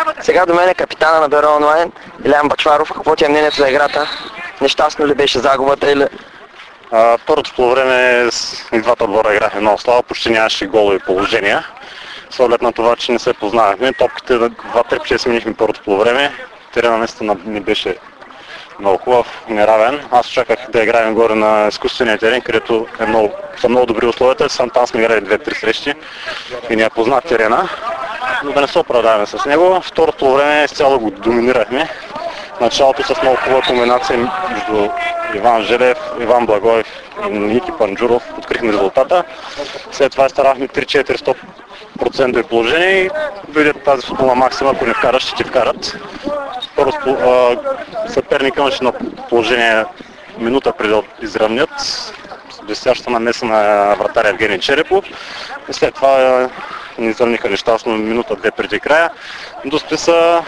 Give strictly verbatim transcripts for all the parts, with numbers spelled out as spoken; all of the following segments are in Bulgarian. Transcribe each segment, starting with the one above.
Сега до мен е капитана на Бюро Онлайн, Илян Бачваров. Какво ти е мнението за играта? Нещастно ли беше загубата или... А, първото полувреме и двата отбора играха много слабо, почти нямаше голови положения. С оглед на това, че не се познавахме, топките два-три пъти сменихме първото полувреме. Терена наистина не беше много хубав, неравен. Аз очаквах да играем горе на изкуствения терен, където е много, са много добри условията. Сам там сме играли две-три срещи и ни е познат терена, но да не се оправдаваме с него. Второто време изцяло го доминирахме. Началото с много хубава комбинация между Иван Желев, Иван Благоев и Ники Панджуров открихме резултата. След това старахме три-четири процента положение и дойде тази футболна максима, ако не вкараш, ще ти вкарат. Първо съперника имаше на положение минута преди да изравнят с блестящата намеса на вратаря Евгений Черепов. И след това ни изравниха нещастно минута-две преди края. Доспи са...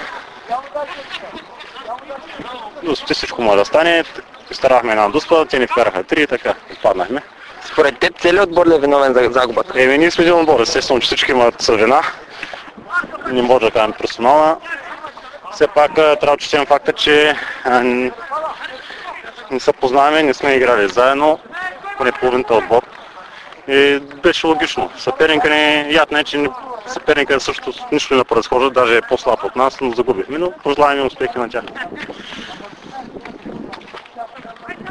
Доспи всичко може да стане. Старахме една дуспа, те ни вкараха три и така, отпаднахме. Според теб целият отбор ли е виновен за загубата? Еми, ние сме един отбор, естествено, че всички имат съвина. Не може да кажем персонала. Все пак трябва да четем факта, че не се познаваме, не сме играли заедно, поне половината отбор. И беше логично. Съперника ни, ядна е, че съперника също нищо не предразхожда, даже е по-слаб от нас, но загубихме, но пожелаваме успехи на тях.